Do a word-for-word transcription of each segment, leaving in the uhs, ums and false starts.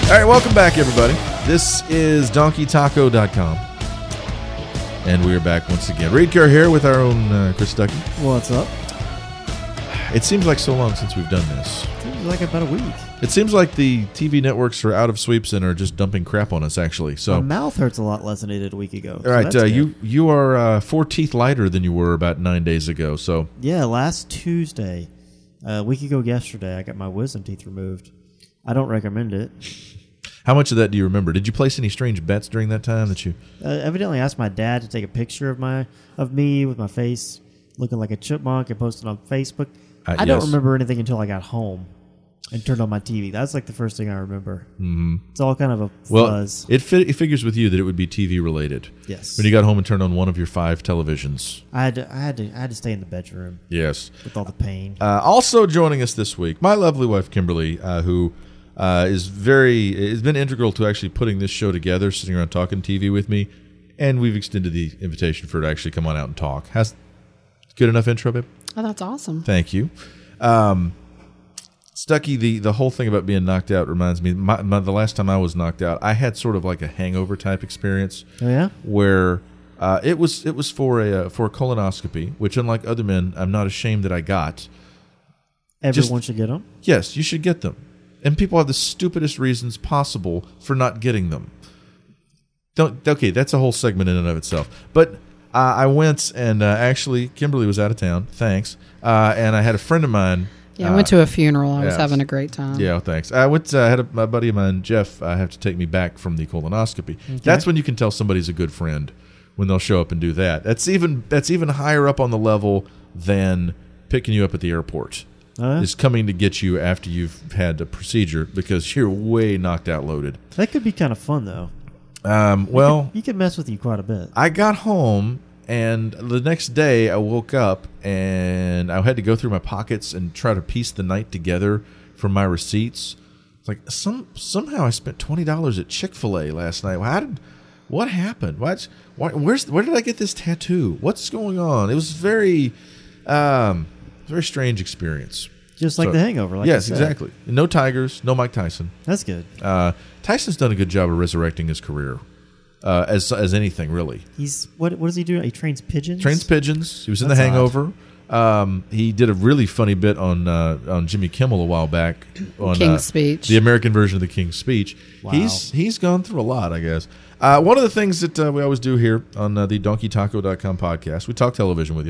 All right, welcome back, everybody. This is donkey taco dot com. And we are back once again. Reed Kerr here with our own uh, Chris Stuckey. What's up? It seems like so long since we've done this. Seems like about a week. It seems like the T V networks are out of sweeps and are just dumping crap on us, actually. So my mouth hurts a lot less than it did a week ago. All so right, uh, you you are uh, four teeth lighter than you were about nine days ago. So yeah, last Tuesday, uh, a week ago yesterday, I got my wisdom teeth removed. I don't recommend it. How much of that do you remember? Did you place any strange bets during that time that you? Uh, evidently, I asked my dad to take a picture of my of me with my face looking like a chipmunk and post it on Facebook. Uh, I don't yes. remember anything until I got home and turned on my T V. That's like the first thing I remember. Mm-hmm. It's all kind of a Well, fuzz. it, fi- it figures with you that it would be T V related. Yes. When you got home and turned on one of your five televisions. I had to, I had to I had to stay in the bedroom. Yes. With all the pain. Uh, also joining us this week, my lovely wife Kimberly, uh, who uh, is very has been integral to actually putting this show together, sitting around talking T V with me, and we've extended the invitation for her to actually come on out and talk. Has good enough intro, babe? Oh, that's awesome. Thank you. Um, Stuckey, the, the whole thing about being knocked out reminds me, my, my, the last time I was knocked out, I had sort of like a hangover type experience. Oh, yeah? Where uh, it was it was for a uh, for a colonoscopy, which unlike other men, I'm not ashamed that I got. Everyone Just, should get them? Yes, you should get them. And people have the stupidest reasons possible for not getting them. Don't Okay, that's a whole segment in and of itself. But uh, I went and uh, actually, Kimberly was out of town, thanks, uh, and I had a friend of mine. Yeah, I went to a funeral. I was yes. having a great time. Yeah, well, thanks. I went. Uh, I had a, my buddy of mine, Jeff, uh, have to take me back from the colonoscopy. Okay. That's when you can tell somebody's a good friend, when they'll show up and do that. That's even that's even higher up on the level than picking you up at the airport. Uh, Is coming to get you after you've had the procedure because you're way knocked out loaded. that could be kind of fun, though. Um, well, You could, you could mess with you quite a bit. I got home, and the next day I woke up, and I had to go through my pockets and try to piece the night together from my receipts. It's like some somehow I spent twenty dollars at Chick-fil-A last night. How did what happened? What? Why, where's where did I get this tattoo? What's going on? It was very, um, very strange experience. Just like So- The Hangover. Like yes, you said. exactly. No Tigers, no Mike Tyson. That's good. Uh, Tyson's done a good job of resurrecting his career, uh, as as anything really. He's what? What does he do? He trains pigeons. Trains pigeons. He was in That's The Hangover. Um, he did a really funny bit on uh, on Jimmy Kimmel a while back on King's uh, Speech. the American version of the King's Speech. Wow. He's he's gone through a lot, I guess. Uh, one of the things that uh, we always do here on uh, the donkey taco dot com podcast, we talk television with you,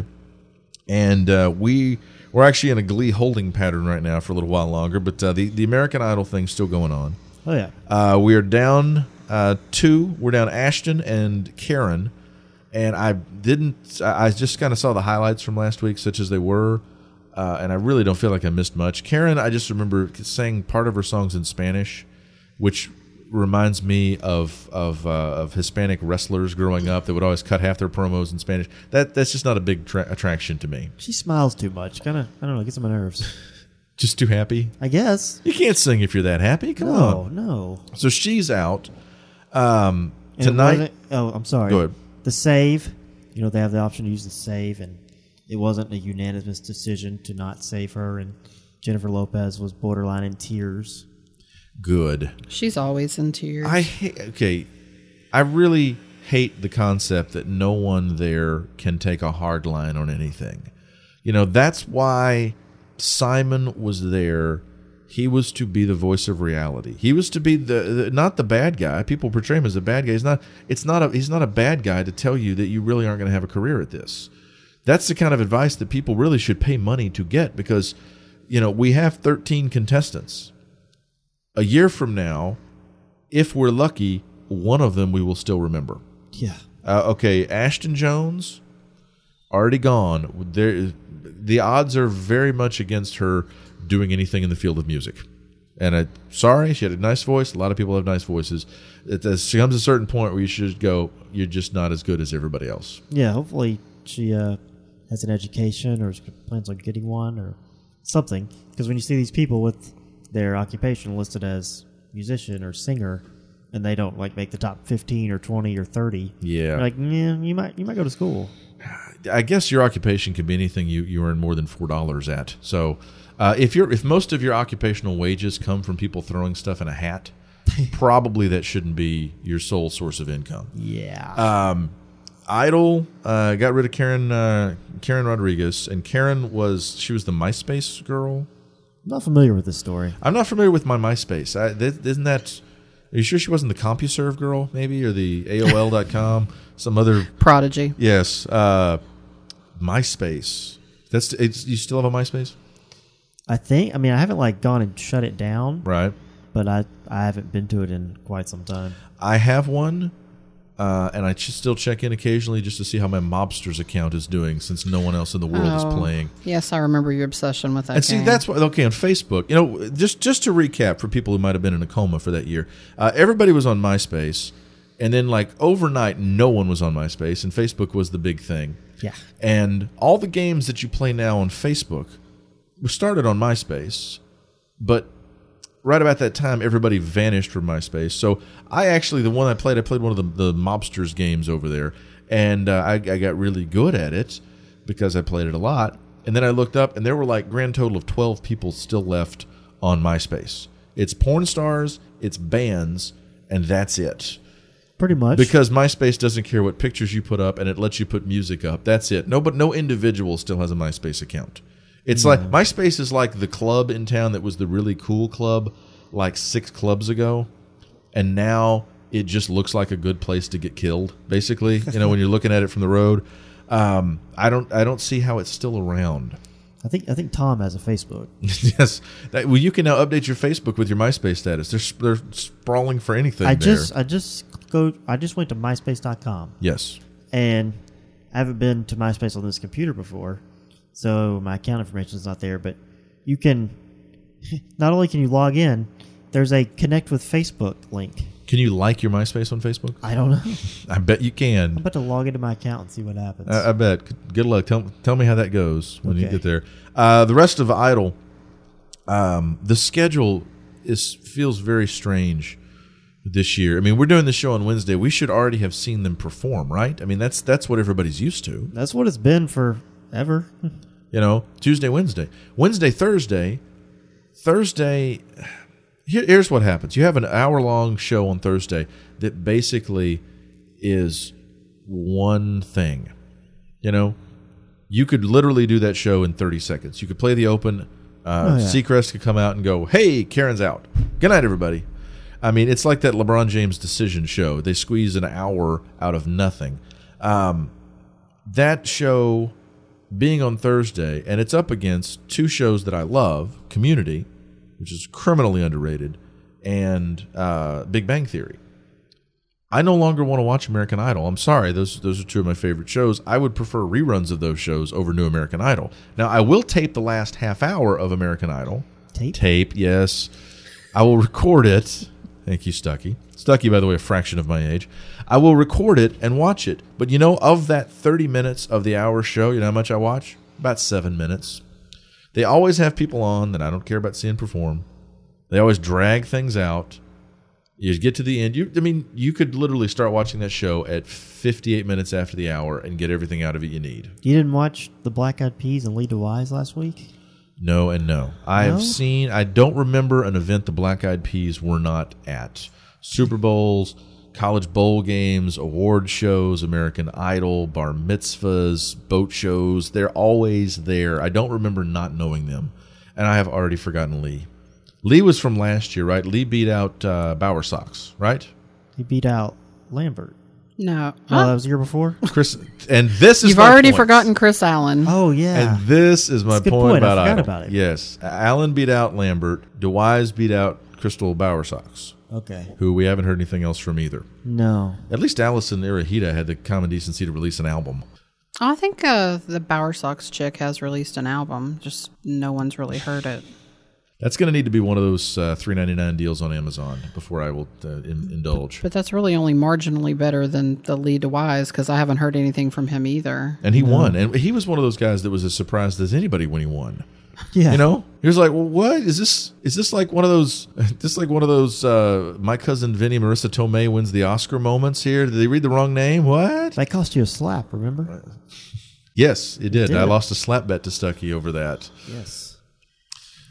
and uh, we we're actually in a Glee holding pattern right now for a little while longer. But uh, the the American Idol thing's still going on. Oh yeah. Uh, we are down uh, two. We're down Ashton and Karen, and I didn't. I just kind of saw the highlights from last week, such as they were, uh, and I really don't feel like I missed much. Karen, I just remember sang part of her songs in Spanish, which reminds me of of uh, of Hispanic wrestlers growing up that would always cut half their promos in Spanish. That that's just not a big tra- attraction to me. She smiles too much. Kind of. I don't know. Gets on my nerves. Just too happy. I guess. You can't sing if you're that happy. Come no, on. no. So she's out um, And it tonight. wasn't- Oh, I'm sorry. Go ahead. The save. You know, they have the option to use the save, and it wasn't a unanimous decision to not save her. And Jennifer Lopez was borderline in tears. Good. She's always in tears. I hate, okay, I really hate the concept that no one there can take a hard line on anything. You know, that's why Simon was there. He was to be the voice of reality. He was to be the, the not the bad guy. People portray him as a bad guy. He's not. It's not a. He's not a bad guy to tell you that you really aren't going to have a career at this. That's the kind of advice that people really should pay money to get because, you know, we have thirteen contestants. A year from now, if we're lucky, one of them we will still remember. Yeah. Uh, okay, Ashton Jones, already gone. There, the odds are very much against her doing anything in the field of music. And I, sorry, she had a nice voice. A lot of people have nice voices. It, it comes a certain point where you should go, you're just not as good as everybody else. Yeah, hopefully she uh, has an education or plans on getting one or something. Because when you see these people with their occupation listed as musician or singer, and they don't like make the top fifteen or twenty or thirty, Yeah. you're like, yeah, you might you might go to school. I guess your occupation could be anything you, you earn more than four dollars at. So uh, if you're if most of your occupational wages come from people throwing stuff in a hat, probably that shouldn't be your sole source of income. Yeah. Um, Idol uh, got rid of Karen uh, Karen Rodriguez, and Karen was she was the MySpace girl. Not familiar with this story. I'm not familiar with my MySpace. I, th- isn't that? Are you sure she wasn't the CompuServe girl, maybe, or the A O L dot com, some other Prodigy. Yes, uh, MySpace. That's it's, you still have a MySpace, I think. I mean, I haven't like gone and shut it down, right? but I I haven't been to it in quite some time. I have one, uh, and I ch- still check in occasionally just to see how my Mobsters account is doing, since no one else in the world is Oh, playing. Yes, I remember your obsession with that And see, game. that's why. Okay, on Facebook, you know, just just to recap for people who might have been in a coma for that year, uh, everybody was on MySpace, and then like overnight, no one was on MySpace, and Facebook was the big thing. Yeah. And all the games that you play now on Facebook were started on MySpace, but right about that time, everybody vanished from MySpace. So I actually, the one I played, I played one of the, the Mobsters games over there, and uh, I, I got really good at it because I played it a lot. And then I looked up, and there were like grand total of twelve people still left on MySpace. It's porn stars, it's bands, and that's it. Pretty much. Because MySpace doesn't care what pictures you put up, and it lets you put music up. That's it. No, but no individual still has a MySpace account. It's like MySpace is like the club in town that was the really cool club like six clubs ago, and now it just looks like a good place to get killed. Basically, you know, when you're looking at it from the road, um, I don't, I don't see how it's still around. I think I think Tom has a Facebook. Yes, that, well, you can now update your Facebook with your MySpace status. They're they're sprawling for anything. I there. just I just go I just went to myspace dot com. Yes. And I haven't been to MySpace on this computer before, so my account information is not there. But you can not only can you log in, there's a connect with Facebook link. Can you like your MySpace on Facebook? I don't know. I bet you I'm can. about to log into my account and see what happens. I, I bet. Good luck. Tell tell me how that goes when you Okay. get there. Uh, the rest of Idol, um, the schedule is feels very strange this year. I mean, we're doing the show on Wednesday. We should already have seen them perform, right? I mean, that's that's what everybody's used to. That's what it's been forever. You know, Tuesday, Wednesday, Wednesday, Thursday, Thursday. Here, here's what happens. You have an hour-long show on Thursday that basically is one thing. You know, you could literally do that show in thirty seconds. You could play the open. Uh, Oh, yeah. Seacrest could come out and go, "Hey, Karen's out. Good night, everybody." I mean, it's like that LeBron James decision show. They squeeze an hour out of nothing. Um, that show being on Thursday, and it's up against two shows that I love, Community, which is criminally underrated, and uh, Big Bang Theory. I no longer want to watch American Idol. I'm sorry, those those are two of my favorite shows. I would prefer reruns of those shows over New American Idol. Now, I will tape the last half hour of American Idol. Tape? Tape, yes. I will record it. Thank you, Stucky. Stucky, by the way, a fraction of my age. I will record it and watch it. But you know, of that thirty minutes of the hour show, you know how much I watch? About seven minutes. They always have people on that I don't care about seeing perform. They always drag things out. You get to the end. You, I mean, you could literally start watching that show at fifty-eight minutes after the hour and get everything out of it you need. You didn't watch the Black Eyed Peas and Lead to Wise last week? No and no. I have No? seen, I don't remember an event the Black Eyed Peas were not at. Super Bowls, college bowl games, award shows, American Idol, bar mitzvahs, boat shows. They're always there. I don't remember not knowing them. And I have already forgotten Lee. Lee was from last year, right? Lee beat out uh, Bower Sox, right? He beat out Lambert. No. Oh, Huh? that was the year before? Chris, and this is You've my already point. forgotten Chris Allen. Oh, yeah. And this is my That's a good point, point. I about forgot Idol. about it. Yes, Allen beat out Lambert. DeWise beat out Crystal Bower Sox, Okay. who we haven't heard anything else from either. No. At least Allison Irahita had the common decency to release an album. I think uh, the Bower Sox chick has released an album. Just no one's really heard it. That's going to need to be one of those uh, three ninety-nine deals on Amazon before I will uh, in, indulge. But that's really only marginally better than the Lead to Wise because I haven't heard anything from him either. And he won, and he was one of those guys that was as surprised as anybody when he won. Yeah. You know, he was like, "Well, what is this? Is this like one of those? This like one of those? Uh, my cousin Vinny Marissa Tomei wins the Oscar moments here. Did they read the wrong name? What? That cost you a slap, remember? Yes, it did. did. I lost a slap bet to Stucky over that. Yes.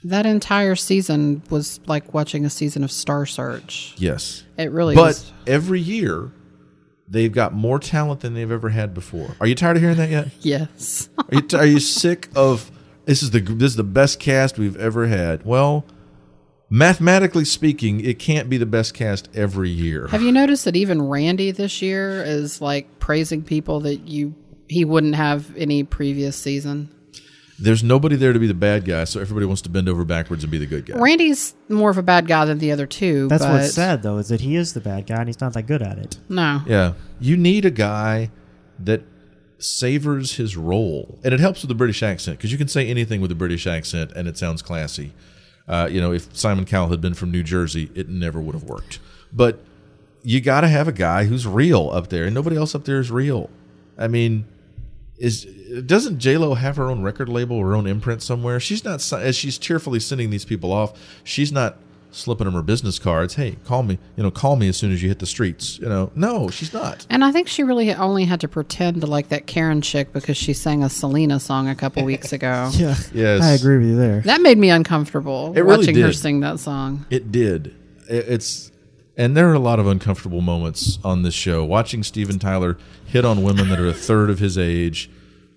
That entire season was like watching a season of Star Search. Yes. It really But was. every year, they've got more talent than they've ever had before. Are you tired of hearing that yet? Yes. Are you, t- are you sick of this is the this is the best cast we've ever had? Well, mathematically speaking, it can't be the best cast every year. Have you noticed that even Randy this year is like praising people that you he wouldn't have any previous season? There's nobody there to be the bad guy, so everybody wants to bend over backwards and be the good guy. Randy's more of a bad guy than the other two. That's but what's sad, though, is that he is the bad guy and he's not that good at it. No. Yeah. You need a guy that savors his role. And it helps with the British accent, because you can say anything with a British accent and it sounds classy. Uh, you know, if Simon Cowell had been from New Jersey, it never would have worked. But you got to have a guy who's real up there, and nobody else up there is real. I mean, is doesn't J-Lo have her own record label, her own imprint somewhere? She's not, as she's tearfully sending these people off, she's not slipping them her business cards. Hey, call me, you know, call me as soon as you hit the streets. You know, no, she's not. And I think she really only had to pretend to like that Karen chick because she sang a Selena song a couple weeks ago. Yeah, Yes. I agree with you there. That made me uncomfortable It really watching her did. sing that song. It did. It- It's, and there are a lot of uncomfortable moments on this show. Watching Steven Tyler hit on women that are a third of his age,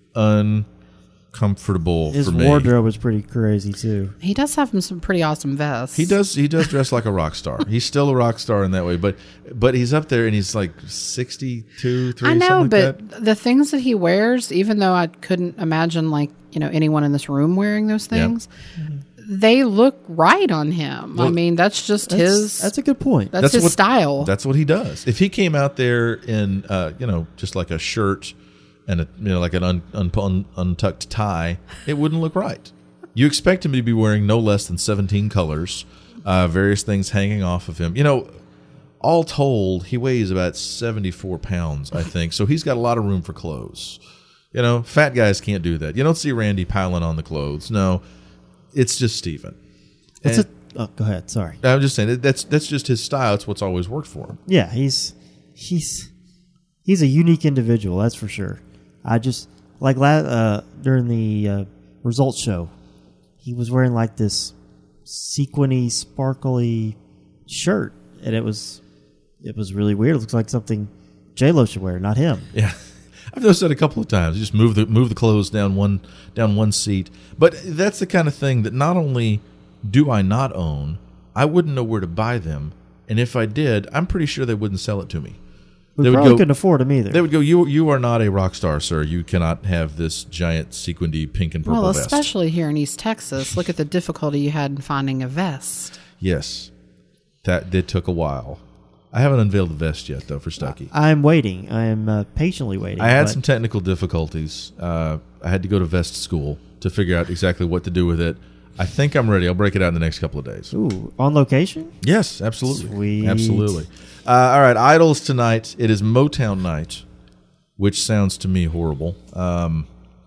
uncomfortable His for me. wardrobe was pretty crazy, too. He does have some pretty awesome vests. He does. He does dress like a rock star. He's still a rock star in that way, but but he's up there and he's like sixty-two, three. I know, something like but that. the things that he wears, even though I couldn't imagine like, you know, anyone in this room wearing those Yeah. things, they look right on him. I Well, mean, that's just That's, his that's a good point. that's, his what, style. That's what he does. If he came out there in, uh, you know, just like a shirt and a, you know, like an un, un, un, untucked tie, it wouldn't look right. You expect him to be wearing no less than seventeen colors, uh, various things hanging off of him. You know, all told, he weighs about seventy-four pounds, I think. So he's got a lot of room for clothes. You know, fat guys can't do that. You don't see Randy piling on the clothes. No, it's just Steven. It's And- a, oh, go ahead. Sorry. I'm just saying that that's that's just his style. It's what's always worked for him. Yeah, he's he's he's a unique individual. That's for sure. I just like la- uh, during the uh, results show, he was wearing like this sequiny, sparkly shirt, and it was it was really weird. It looks like something J-Lo should wear, not him. Yeah, I've noticed that a couple of times. You just move the move the clothes down one down one seat. But that's the kind of thing that not only do I not own, I wouldn't know where to buy them, and if I did, I'm pretty sure they wouldn't sell it to me. We They would probably go- couldn't afford him either. They would go, you you are not a rock star, sir. You cannot have this giant sequinedy pink and purple well, vest. especially here in East Texas. Look at the difficulty you had in finding a vest. Yes, that did took a while. I haven't unveiled the vest yet, though, for Stucky. I'm waiting. I am uh, patiently waiting. I had but some technical difficulties. Uh, I had to go to vest school to figure out exactly what to do with it. I think I'm ready. I'll break it out in the next couple of days. Ooh, on location? Yes, absolutely. Sweet. Absolutely. Uh, all right, Idols tonight. It is Motown night, which sounds to me horrible. Um,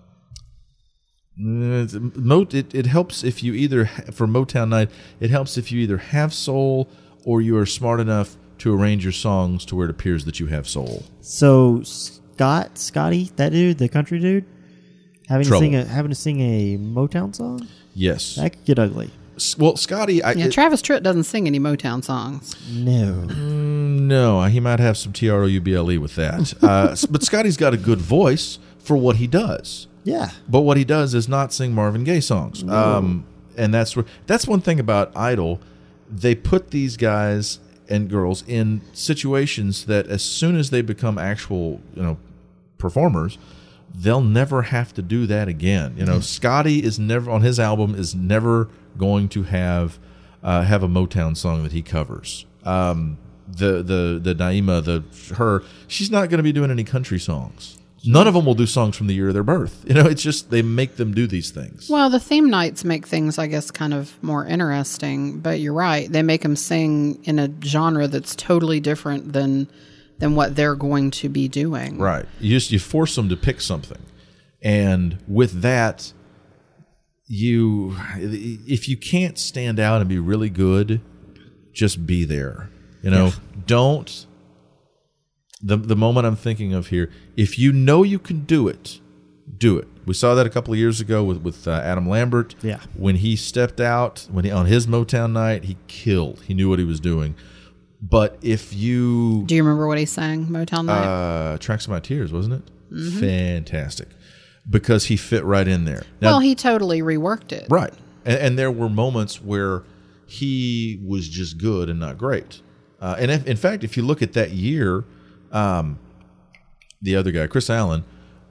it's- Mo- it, it helps if you either, ha- for Motown night, it helps if you either have soul or you are smart enough to arrange your songs to where it appears that you have soul. So Scott, Scotty, that dude, the country dude, having Trouble. to sing a having to sing a Motown song, Yes. that could get ugly. S- Well, Scotty, I, Yeah, it- Travis Tritt doesn't sing any Motown songs. No, no, he might have some T R O U B L E with that. uh, s- but Scotty's got a good voice for what he does. yeah, But what he does is not sing Marvin Gaye songs. Um, and that's where, that's one thing about Idol. They put these guys and girls in situations that as soon as they become actual, you know, performers, they'll never have to do that again. You know, Scotty is never on his album is never going to have uh, have a Motown song that he covers. Um, the the the Naima, the her, she's not going to be doing any country songs. None of them will do songs from the year of their birth. You know, it's just they make them do these things. Well, the theme nights make things, I guess, kind of more interesting. But you're right; they make them sing in a genre that's totally different than than what they're going to be doing. Right. You just you force them to pick something, and with that, you if you can't stand out and be really good, just be there. You know, don't. The the moment I'm thinking of here, if you know you can do it, do it. We saw that a couple of years ago with with uh, Adam Lambert. Yeah. When he stepped out, when he on his Motown night, he killed. He knew what he was doing. But if you Do you remember what he sang, Motown Night? uh, Tracks of My Tears, wasn't it? Mm-hmm. Fantastic, because he fit right in there. Now, well, he totally reworked it. right, and, and there were moments where he was just good and not great. Uh, and if, in fact, if you look at that year, um, the other guy, Chris Allen,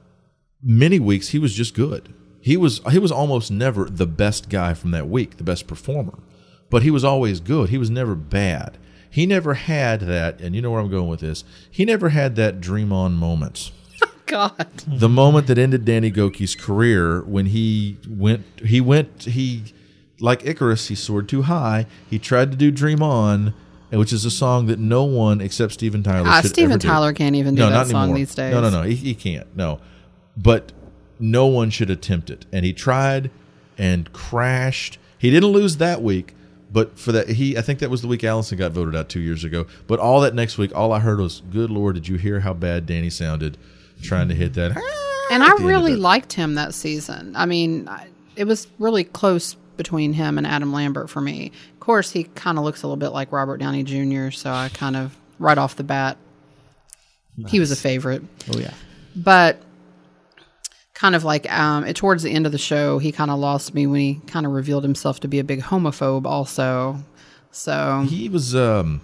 many weeks he was just good. He was he was almost never the best guy from that week, the best performer, but he was always good. He was never bad. He never had that, and you know where I'm going with this. He never had that dream on moment. God. The moment that ended Danny Gokey's career when he went, he went, he like Icarus, he soared too high. He tried to do Dream On, which is a song that no one except Steven Tyler Ah, should Steven ever do. Tyler can't even do No, that not song anymore. these days. No, no, no, he, he can't. No, but no one should attempt it. And he tried and crashed. He didn't lose that week. But for that, he I think that was the week Allison got voted out two years ago. But all that next week, all I heard was, "Good Lord, did you hear how bad Danny sounded trying to hit that?" And at I the end of really it. liked him that season. I mean, I- it was really close between him and Adam Lambert for me. Of course, he kind of looks a little bit like Robert Downey Junior, so I kind of, right off the bat, he was a favorite. Oh yeah. But kind of like um, it, towards the end of the show, he kind of lost me when he kind of revealed himself to be a big homophobe also. So He was. Um,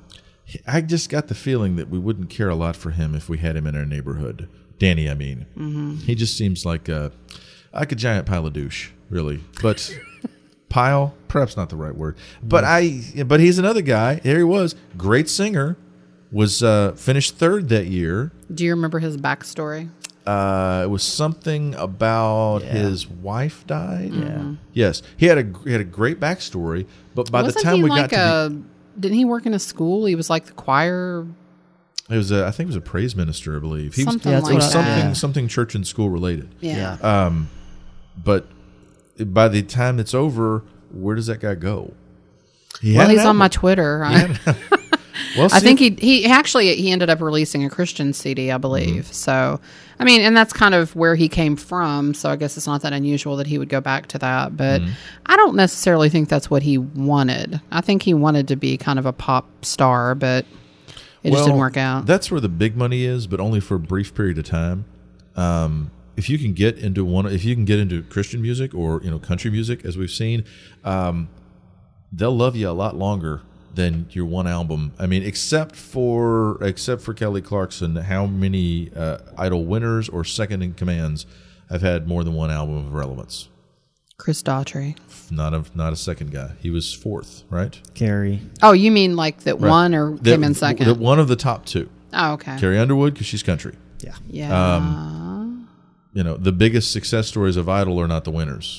I just got the feeling that we wouldn't care a lot for him if we had him in our neighborhood. Danny, I mean, mm-hmm. He just seems like a like a giant pile of douche, really. But pile, perhaps not the right word. But I. But he's another guy. There he was, great singer. Was uh, finished third that year. do you remember his backstory? Uh, it was something about Yeah. his wife died. Yeah. Yes, he had a he had a great backstory. But by Wasn't the time he we like got to a, didn't he work in a school? He was like the choir. the, it was a, I think it was a praise minister, I believe. He Something Yeah, was, that's it like was what I- that. something Yeah. something church and school related. Yeah. Yeah. Um, but by the time it's over, where does that guy go? He Well, had an he's on album. my Twitter. I, Well, I see, think he he actually he ended up releasing a Christian C D, I believe. Mm-hmm. So, I mean, and that's kind of where he came from. So I guess it's not that unusual that he would go back to that. But Mm-hmm. I don't necessarily think that's what he wanted. I think he wanted to be kind of a pop star, but it just didn't Well, work out. That's where the big money is, but only for a brief period of time. Um, if you can get into one, if you can get into Christian music or you know country music, as we've seen, um, they'll love you a lot longer than your one album. I mean, except for except for Kelly Clarkson, how many uh, Idol winners or second in commands have had more than one album of relevance? Chris Daughtry. Not a not a second guy. He was fourth, right? Carrie. Oh, you mean like that Right. one or The- came in second? the- one of the top two. oh, okay. Carrie Underwood, because she's country. Yeah. Yeah. Um, You know, the biggest success stories of Idol are not the winners.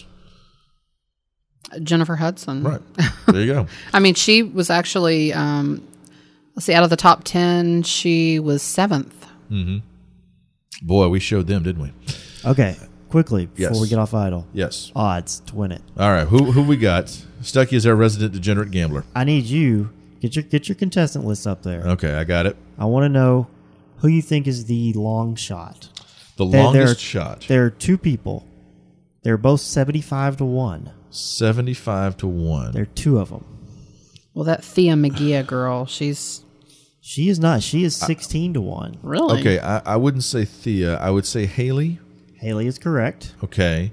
Jennifer Hudson. Right. There you go. I mean, she was actually, um, let's see, out of the top ten, she was seventh. Boy, we showed them, didn't we? Okay. Quickly before Yes. we get off Idol. Yes. Odds to win it. All right. Who who we got? Stucky is our resident degenerate gambler. I need you get your get your contestant list up there. Okay, I got it. I want to know who you think is the long shot. The There- longest there are- shot. There are two people. They're both seventy-five to one. seventy-five to one. There are two of them. Well, that Thea McGee girl, she's She is not. She is sixteen to one. really Okay, I, I wouldn't say Thea. I would say Haley. Haley is correct. Okay.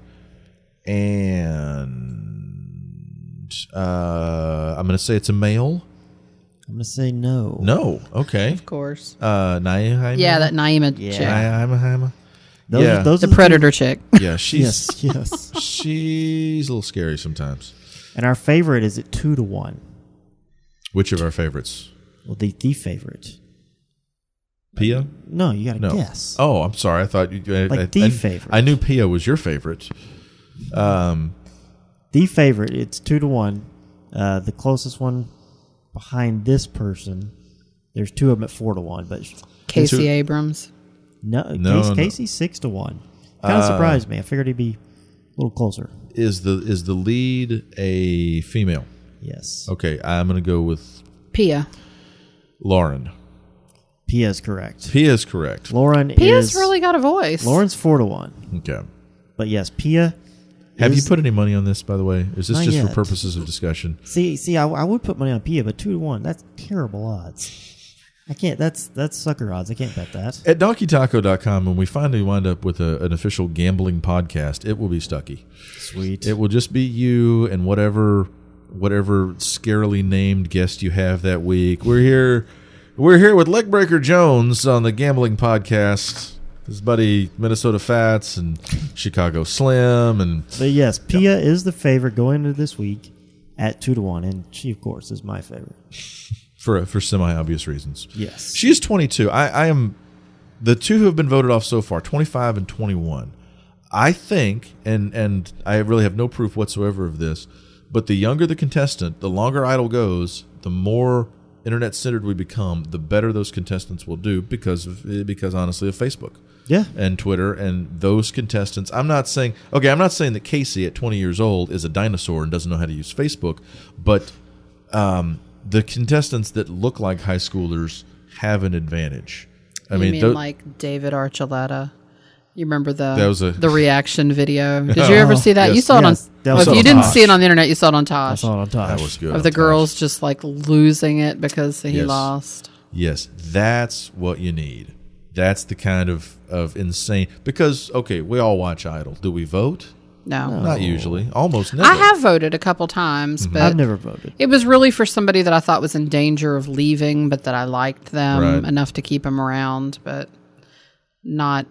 And uh, I'm going to say it's a male. I'm going to say no. No. Okay. Of course. Uh, Naima? Yeah, that Naima Yeah. chick. Naima, Naima. Those, yeah. are, those The are two- Predator chick. Yeah, she's Yes, yes. she's a little scary sometimes. And our favorite is at two to one. Which of our favorites? Well, the the favorite. Pia? No, you got to No. guess. Oh, I'm sorry. I thought you. I, Like I, the I, favorite. I knew Pia was your favorite. Um, The favorite. It's two to one. Uh, the closest one behind this person. There's two of them at four to one, but Casey who- Abrams. no, No, Casey, no. Casey's six to one. Kind of Uh, surprised me. I figured he'd be a little closer. is the is the lead a female? Yes. Okay, I'm going to go with Pia. Lauren. Pia is correct. Pia is correct. Lauren Pia's is really got a voice. Lauren's four to one. Okay. but yes, Pia. Have is, you put any money on this, by the way? Or is this Not just yet. for purposes of discussion? See, see, I, I would put money on Pia, but two to one. That's terrible odds. I can't. That's that's sucker odds. I can't bet that. At donkey taco dot com, when we finally wind up with a, an official gambling podcast, it will be Stucky. Sweet. It will just be you and whatever whatever scarily named guest you have that week. We're here we're here with Legbreaker Jones on the gambling podcast. His buddy Minnesota Fats and Chicago Slim, and But yes, Pia is the favorite going into this week at two to one, and she, of course, is my favorite. for for semi obvious reasons. Yes. She is twenty-two. I, I am the two who have been voted off so far, twenty-five and twenty-one. I think, and and I really have no proof whatsoever of this, but the younger the contestant, the longer Idol goes, the more internet centered we become, the better those contestants will do because of because honestly of Facebook. Yeah. And Twitter and those contestants. I'm not saying okay, I'm not saying that Casey at twenty years old is a dinosaur and doesn't know how to use Facebook, but um, the contestants that look like high schoolers have an advantage. I you mean, mean tho- like David Archuleta? You remember the That was a- the reaction video? Did you ever see that? yes. You saw Yes, it that on. was Well, if on you didn't Tosh. see it on the internet, you saw it on I Tosh. saw it on Tosh. that was good. Of the on girls Tosh. just like losing it because he Yes. lost. Yes, that's what you need. That's the kind of, of insane because okay, we all watch Idol. Do we vote? No. Not usually. Almost never. I have voted a couple times, but I've never voted. it was really for somebody that I thought was in danger of leaving, but that I liked them Right. enough to keep them around, but not.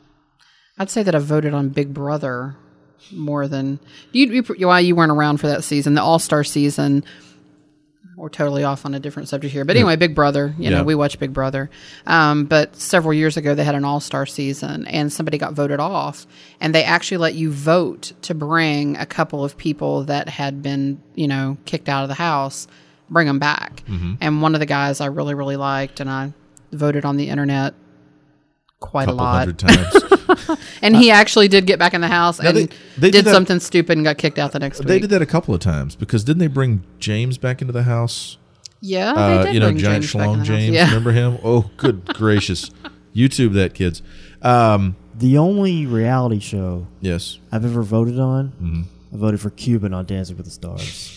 I'd say that I voted on Big Brother more than you. you why you weren't around for that season, the All Star season. We're totally off on a different subject here, but anyway, Big Brother. You know, Yeah. we watch Big Brother. Um, but several years ago, they had an All Star season, and somebody got voted off, and they actually let you vote to bring a couple of people that had been, you know, kicked out of the house, bring them back. Mm-hmm. And one of the guys I really, really liked, and I voted on the internet quite couple a lot. hundred times. And he actually did get back in the house Now and they- they did did that- something stupid and got kicked out the next They week. did that a couple of times because didn't they bring James back into the house? Yeah, Uh, they did you know, bring Giant James back in Schlong the house. James. Yeah. Remember him? Oh, good gracious! YouTube that, kids. Um, The only reality show yes. I've ever voted on, Mm-hmm. I voted for Cuban on Dancing with the Stars.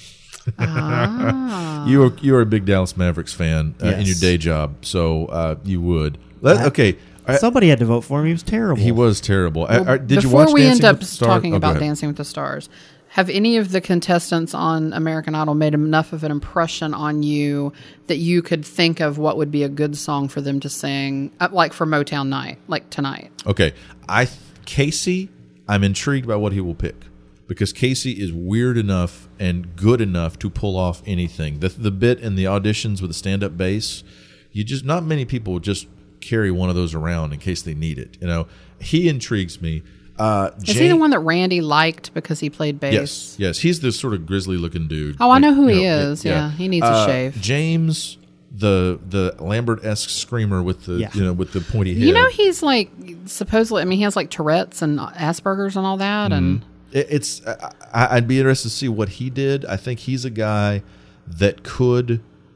Ah. You are you are a big Dallas Mavericks fan uh, in Yes. your day job, so uh, you would. Let, I- okay, I- Somebody had to vote for him. He was terrible. he was terrible. Uh, uh, did you Before watch we Dancing end up with the Stars? talking Oh, go about ahead. Dancing with the Stars, have any of the contestants on American Idol made enough of an impression on you that you could think of what would be a good song for them to sing, uh, like for Motown Night, like tonight? Okay, I Casey, I'm intrigued by what he will pick because Casey is weird enough and good enough to pull off anything. The the bit in the auditions with the stand up bass, you just not many people just carry one of those around in case they need it. You know, he intrigues me. Uh, Is he the one that Randy liked because he played bass? Yes, yes, he's this sort of grizzly looking dude. Oh, I know who you he is. Yeah, he needs a Uh, shave. James, the the Lambert-esque screamer with the Yeah. you know with the pointy head. You know, he's like supposedly. I mean, he has like Tourette's and Asperger's and all that, and It- It's. I, I'd be interested to see what he did. I think he's a guy that could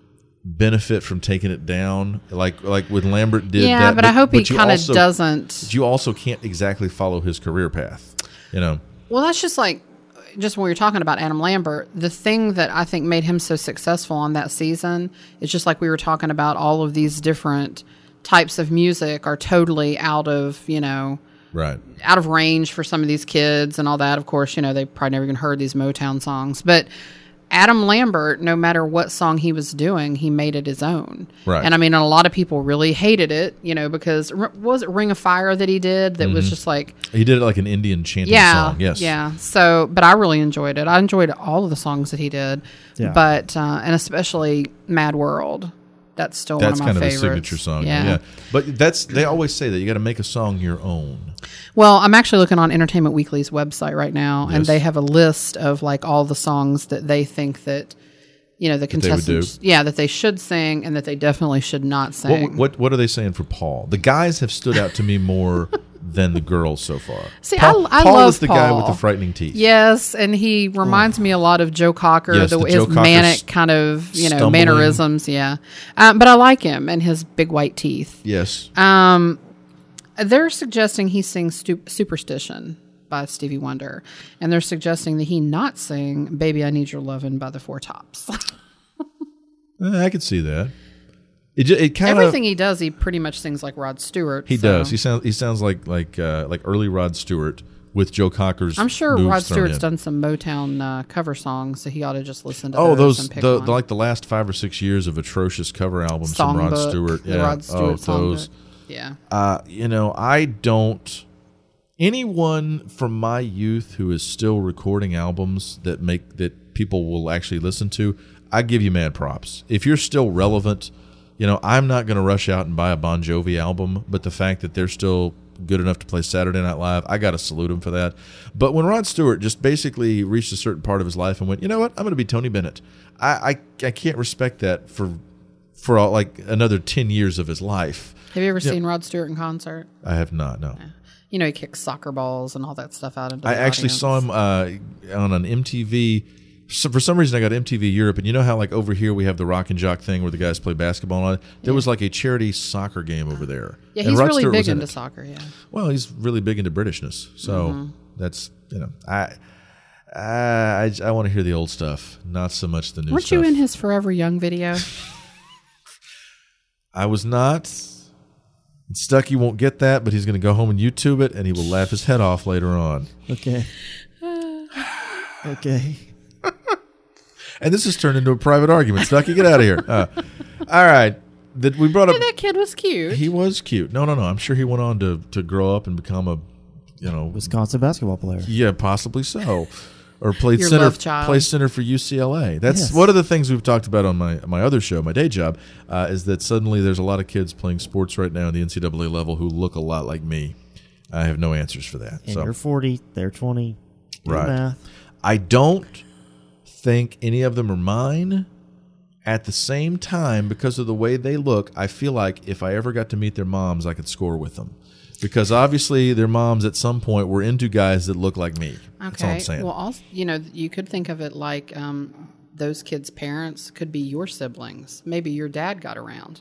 benefit from taking it down, like like when Lambert did. yeah. that, but, I hope he you kind of also- doesn't. But you also can't exactly follow his career path. You know. Well, that's just like, just when we were talking about Adam Lambert, the thing that I think made him so successful on that season is just like we were talking about all of these different types of music are totally out of, you know, Right. out of range for some of these kids and all that. Of course, you know, they probably never even heard these Motown songs. But Adam Lambert, no matter what song he was doing, he made it his own. Right. And I mean, a lot of people really hated it, you know, because r- was it Ring of Fire that he did that Mm-hmm. was just like, He did it like an Indian chanting yeah, song. Yes. yeah. So, but I really enjoyed it. I enjoyed all of the songs that he did, Yeah. but uh, and especially Mad World. That's still That's one of kind my of favorites. a signature song. Yeah. Yeah. But that's they always say that you got to make a song your own. Well, I'm actually looking on Entertainment Weekly's website right now, and Yes. they have a list of like all the songs that they think that you know the they would contestants, yeah, that they should sing and that they definitely should not sing. What, what what are they saying for Paul? The guys have stood out to me more than the girls so far. See, Paul, I- I Paul love is the guy with Paul. the frightening teeth. Yes, and he reminds me a lot of Joe Cocker, Yes, the, the his Joe Cocker manic s- kind of you know stumbling. mannerisms. Yeah, um, but I like him and his big white teeth. Yes. Um, they're suggesting he sings stu- Superstition. by Stevie Wonder. And they're suggesting that he not sing Baby I Need Your Lovin' by the Four Tops. Eh, I could see that. It, ju- it kind of Everything he does, he pretty much sings like Rod Stewart. he so- does. He sounds he sounds like like uh, like early Rod Stewart with Joe Cocker's. I'm sure moves Rod thrown Stewart's in. done some Motown uh, cover songs, so he ought to just listen to Oh, those, those and pick the, one. the like the last five or six years of atrocious cover albums from Rod Songbook, Stewart. the Yeah, Rod Stewart oh, songbook. those. Yeah. Uh, you know, I don't. Anyone from my youth who is still recording albums that make that people will actually listen to, I give you mad props. If you're still relevant, you know, I'm not going to rush out and buy a Bon Jovi album, but the fact that they're still good enough to play Saturday Night Live, I got to salute him for that. But when Rod Stewart just basically reached a certain part of his life and went, you know what, I'm going to be Tony Bennett, I I, I can't respect that for for all, like another ten years of his life. Have you ever Yeah. seen Rod Stewart in concert? I have not, no. You know, he kicks soccer balls and all that stuff out into the I actually audience. saw him uh, on an M T V. So for some reason, I got M T V Europe, and you know how like over here we have the Rock and Jock thing where the guys play basketball and all that? There was like a charity soccer game over there. Yeah, And he's Rod really Stewart was big in into it. soccer, yeah. Well, he's really big into Britishness, so Mm-hmm. that's you know I I I, I want to hear the old stuff, not so much the new Weren't stuff. you in his Forever Young video? I was not. Stucky won't get that, but he's going to go home and YouTube it, and he will laugh his head off later on. Okay. Okay. And this has turned into a private argument. Stucky, get out of here. Uh, all right. That we brought up. Hey, that kid was cute. He was cute. No, no, no. I'm sure he went on to, to grow up and become a, you know, Wisconsin basketball player. yeah, possibly so, or played Your center, love child. play center for U C L A. That's Yes. one of the things we've talked about on my my other show, my day job, uh, is that suddenly there's a lot of kids playing sports right now at the N C double A level who look a lot like me. I have no answers for that. And so you're forty, they're twenty. Do Right. math. I don't think any of them are mine. At the same time, because of the way they look, I feel like if I ever got to meet their moms, I could score with them. Because obviously their moms at some point were into guys that look like me. That's all I'm Okay. saying. Well, also, you know, you could think of it like um, those kids' parents could be your siblings. Maybe your dad got around.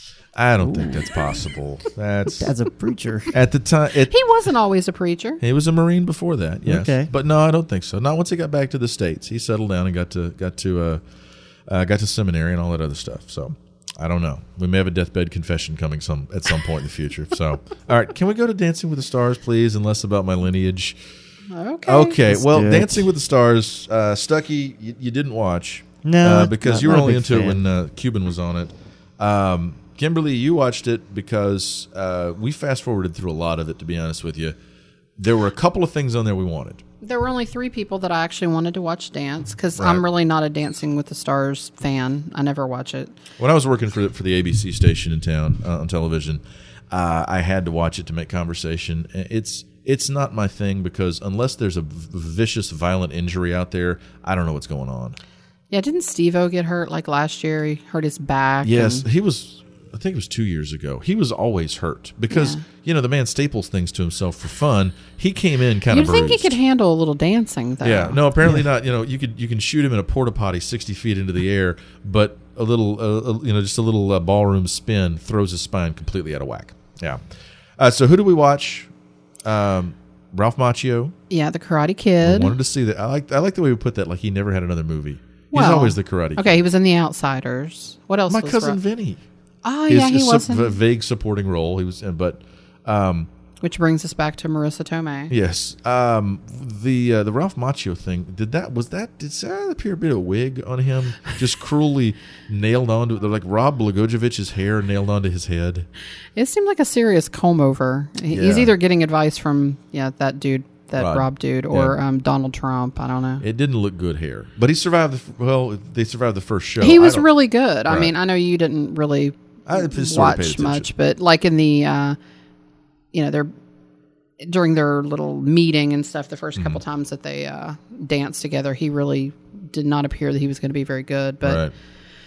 I don't think that's possible. That's As a preacher. at the time. It, He wasn't always a preacher. he was a Marine before that. Yes. Okay. But no, I don't think so. Not once he got back to the States. He settled down and got to got to uh, uh, got to seminary and all that other stuff. So I don't know. We may have a deathbed confession coming some at some point in the future. So all right, can we go to Dancing with the Stars, please, and less about my lineage? Okay. Okay. Let's Well, do it. Dancing with the Stars, uh, Stucky, you, you didn't watch. No, uh, because not- you were not a only big into it fan. when uh, Cuban was on it. Um, Kimberly, you watched it because uh, we fast forwarded through a lot of it. To be honest with you, there were a couple of things on there we wanted. There were only three people that I actually wanted to watch dance because Right. I'm really not a Dancing with the Stars fan. I never watch it. When I was working for for the A B C station in town uh, on television, uh, I had to watch it to make conversation. It's it's not my thing because unless there's a v- vicious, violent injury out there, I don't know what's going on. Yeah, didn't Steve-O get hurt like last year? He hurt his back. Yes, and- he was. I think it was two years ago. He was always hurt because Yeah. you know the man staples things to himself for fun. He came in kind You'd of think bruised. he could handle a little dancing, though. Yeah, no, apparently not. You know, you could you can shoot him in a porta potty sixty feet into the air, but a little, uh, uh, you know, just a little uh, ballroom spin throws his spine completely out of whack. Yeah. Uh, so who do we watch? Um, Ralph Macchio. Yeah, the Karate I Kid. wanted to see that. I like I like the way we put that. Like he never had another movie. He's Well, always the Karate Kid. Okay, he was in The Outsiders. What else? My was cousin Ralph- Vinny. Oh, His- yeah, he his sup- wasn't. v- vague supporting role. He was, uh, but um, Which brings us back to Marissa Tomei. yes, um, the uh, the Ralph Macchio thing. Did that was that did that appear a bit of wig on him? Just cruelly nailed onto like Rob Blagojevich's hair nailed onto his head. It seemed like a serious comb over. He- He's Yeah. either getting advice from yeah that dude, that Rod. Rob dude, or Yeah. um, Donald Trump. I don't know. It didn't look good hair, but he survived. The, f- well, they survived the first show. he I was don't- really good. I Right. mean, I know you didn't really I just sort of paid watch attention. much, but like in the, uh, you know, they're during their little meeting and stuff. The first Mm-hmm. couple times that they uh, danced together, he really did not appear that he was going to be very good. But Right.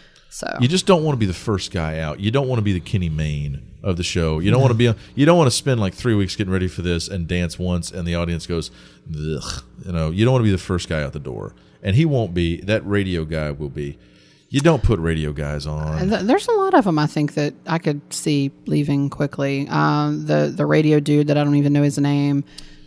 so You just don't want to be the first guy out. You don't want to be the Kenny Mayne of the show. You don't want to be. You don't want to spend like three weeks getting ready for this and dance once, and the audience goes, ugh. You know, you don't want to be the first guy out the door, and he won't be. That radio guy will be. You don't put radio guys on. Th- There's a lot of them, I think, that I could see leaving quickly. Um, the the radio dude that I don't even know his name.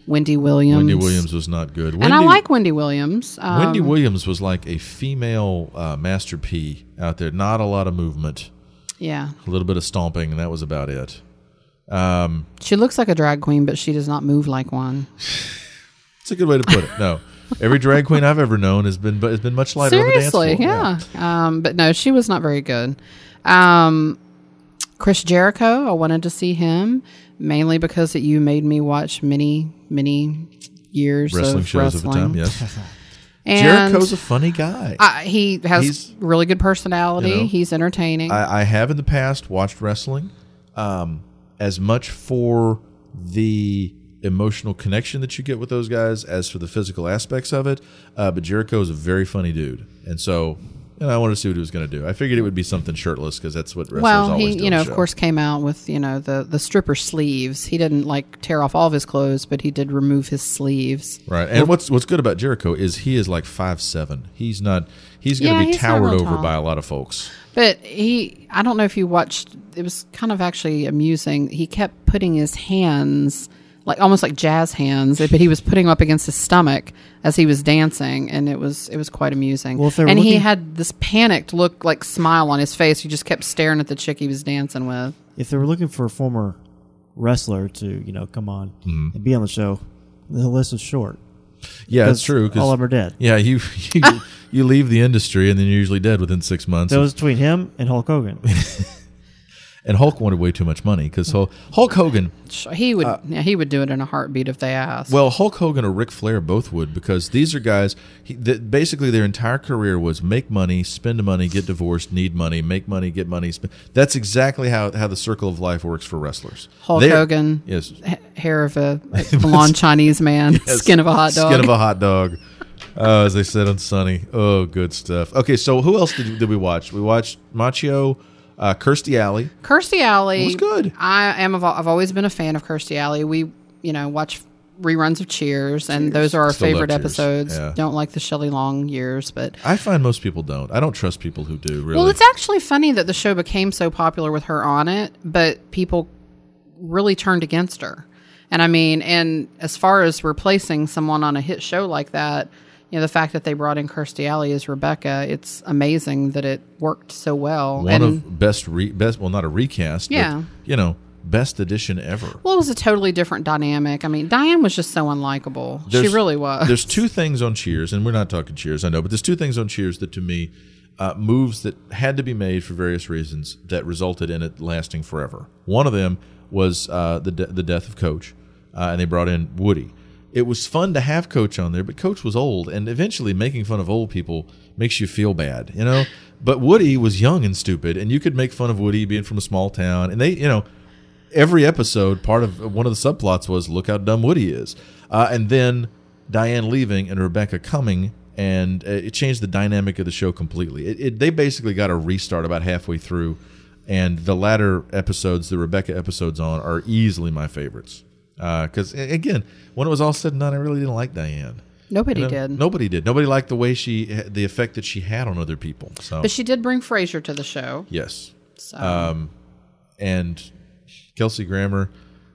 Wendy Williams. Wendy Williams was not good. Wendy, and I like Wendy Williams. Um, Wendy Williams was like a female uh, Master P out there. Not a lot of movement. Yeah. A little bit of stomping, and that was about it. Um, she looks like a drag queen, but she does not move like one. It's a good way to put it. No. Every drag queen I've ever known has been has been much lighter Seriously, on the dance floor. yeah. Um, but no, she was not very good. Um, Chris Jericho, I wanted to see him mainly because that you made me watch many, many years wrestling of shows wrestling. of the time. Yes, and Jericho's a funny guy. I, he has He's- really good personality. you know, He's entertaining. I, I have in the past watched wrestling, um, as much for the emotional connection that you get with those guys as for the physical aspects of it. Uh, but Jericho is a very funny dude, and so you know, I wanted to see what he was going to do. I figured it would be something shirtless because that's what wrestlers well, always he, do. you on know, the of show. course, came out with you know the the stripper sleeves. He didn't like tear off all of his clothes, but he did remove his sleeves. Right, and what's what's good about Jericho is he is like five seven. He's not. He's going to Yeah, be he's not towered real over tall. by a lot of folks. But he, I don't know if you watched, it was kind of actually amusing. He kept putting his hands, like almost like jazz hands, but he was putting them up against his stomach as he was dancing, and it was it was quite amusing. Well, if they were and he looking- had this panicked look, like smile on his face. He just kept staring at the chick he was dancing with. If they were looking for a former wrestler to, you know, come on Mm-hmm. and be on the show, the list is short. Yeah, that's 'Cause true. 'cause- all of them are dead. Yeah, you you, you leave the industry and then you're usually dead within six months. That was between him and Hulk Hogan. And Hulk wanted way too much money because Hulk, Hulk Hogan. He would, yeah, he would do it in a heartbeat if they asked. Well, Hulk Hogan or Ric Flair both would, because these are guys. He, that basically, their entire career was make money, spend money, get divorced, need money, make money, get money. Spend. That's exactly how, how the circle of life works for wrestlers. Hulk They're- Hogan, yes, h- hair of a blonde Chinese man, skin of a hot dog. skin of a hot dog. Uh, as they said on Sunny. Oh, good stuff. Okay, so who else did, did we watch? We watched Macchio, uh, Kirstie Alley. Kirstie Alley It was good. I am. I've I've always been a fan of Kirstie Alley. We, you know, watch reruns of Cheers, and those are our Still love favorite Cheers. episodes. Yeah. Don't like the Shelley Long years, but I find most people don't. I don't trust people who do. Really. well, it's actually funny that the show became so popular with her on it, but people really turned against her. And I mean, and as far as replacing someone on a hit show like that, you know, the fact that they brought in Kirstie Alley as Rebecca, it's amazing that it worked so well. One and, of best re, best well, not a recast. Yeah. But, you know, best edition ever. Well, it was a totally different dynamic. I mean, Diane was just so unlikable. She There's- really was. There's two things on Cheers, and we're not talking Cheers, I know, but there's two things on Cheers that to me, uh, moves that had to be made for various reasons that resulted in it lasting forever. One of them was uh, the de- the death of Coach, uh, and they brought in Woody. It was fun to have Coach on there, but Coach was old, and eventually making fun of old people makes you feel bad, you know? But Woody was young and stupid, and you could make fun of Woody being from a small town, and they, you know, every episode, part of one of the subplots was look how dumb Woody is. Uh, and then Diane leaving and Rebecca coming, and uh, it changed the dynamic of the show completely. It, it, they basically got a restart about halfway through, and the latter episodes, the Rebecca episodes on, are easily my favorites. Because, again, when it was all said and done, I really didn't like Diane. Nobody You know, did. Nobody did. Nobody liked the way she, the effect that she had on other people. So, But she did bring Frasier to the show. yes. So. Um, and Kelsey Grammer,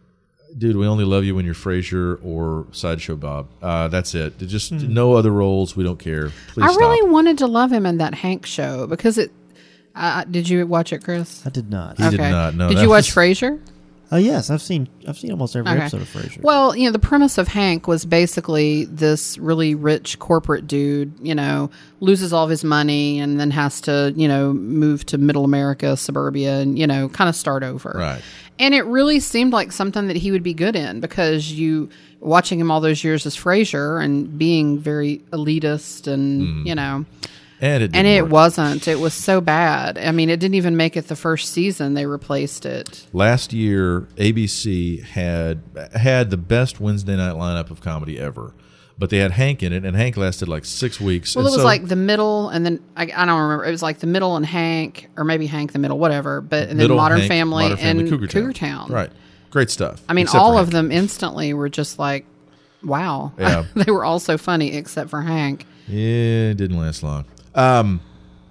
dude, we only love you when you're Frasier or Sideshow Bob. Uh, that's it. Just no other roles. We don't care. Please I stop. really wanted to love him in that Hank show because it. Uh, did you watch it, Chris? I did not. He did not, no, Did that you watch was- Frasier? Uh, yes, I've seen I've seen almost every Okay. episode of Frasier. Well, you know, the premise of Hank was basically this really rich corporate dude, you know, loses all of his money and then has to, you know, move to middle America, suburbia, and, you know, kind of start over. Right. And it really seemed like something that he would be good in because you, watching him all those years as Frasier and being very elitist and, you know, And it, didn't and it work. wasn't. It was so bad. I mean, it didn't even make it the first season. They replaced it. Last year, A B C had had the best Wednesday night lineup of comedy ever, but they had Hank in it, and Hank lasted like six weeks. Well, and it was so- like the middle, and then I, I don't remember. It was like the middle and Hank, or maybe Hank the middle, whatever. But and then Middle, Modern Hank, Family Modern Family, and Cougar Town. Cougar Town. Right, great stuff. I mean, Except all for of Hank. them instantly were just like, wow. Yeah. They were all so funny, except for Hank. Yeah, it didn't last long. Um,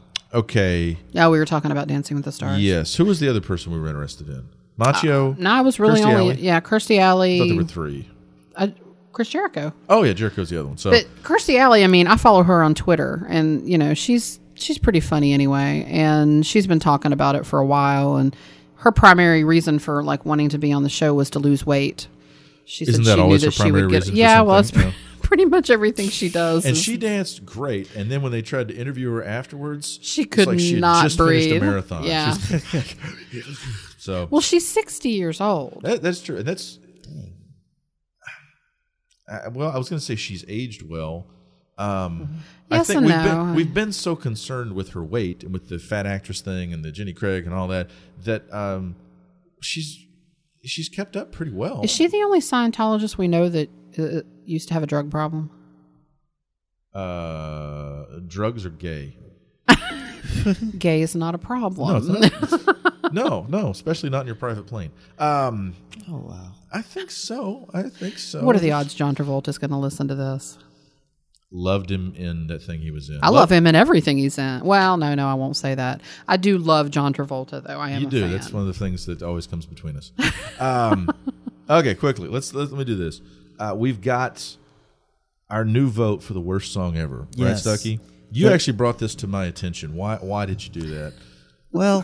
okay. Yeah, we were talking about Dancing with the Stars. Yes. Who was the other person we were interested in? Macchio. No, I was really Kirstie only Alley? yeah, Kirstie I Alley. thought there were three. I, Chris Jericho. Oh yeah, Jericho's the other one. So, But Kirstie Alley, I mean, I follow her on Twitter, and you know, she's she's pretty funny anyway, and she's been talking about it for a while. And her primary reason for like wanting to be on the show was to lose weight. She Isn't said that she always knew her that she primary would get. reason for Yeah, well, it's something? pretty much everything she does. and is- she danced great. And then when they tried to interview her afterwards, She it's could like she had not just finished breathe. a marathon. Yeah. She's- so well, she's sixty years old. that, that's true. And that's uh, well, I was going to say she's aged well. Um, I Yes think and we've no. been we've been so concerned with her weight and with the fat actress thing and the Jenny Craig and all that that um, she's she's kept up pretty well. Is she the only Scientologist we know that uh, used to have a drug problem? Uh, drugs are gay. Gay is not a problem. No, it's not. no, no, especially not in your private plane. Um, Oh wow. I think so. I think so. What are the odds John Travolta's going to listen to this? Loved him in that thing he was in. I love him in everything he's in. Well, no, no, I won't say that. I do love John Travolta, though. I am You a do. fan. That's one of the things that always comes between us. Um, okay, quickly. Let's let, let me do this. Uh, we've got our new vote for the worst song ever. Yes. Right, Stucky? You But- actually brought this to my attention. Why? Why did you do that? Well,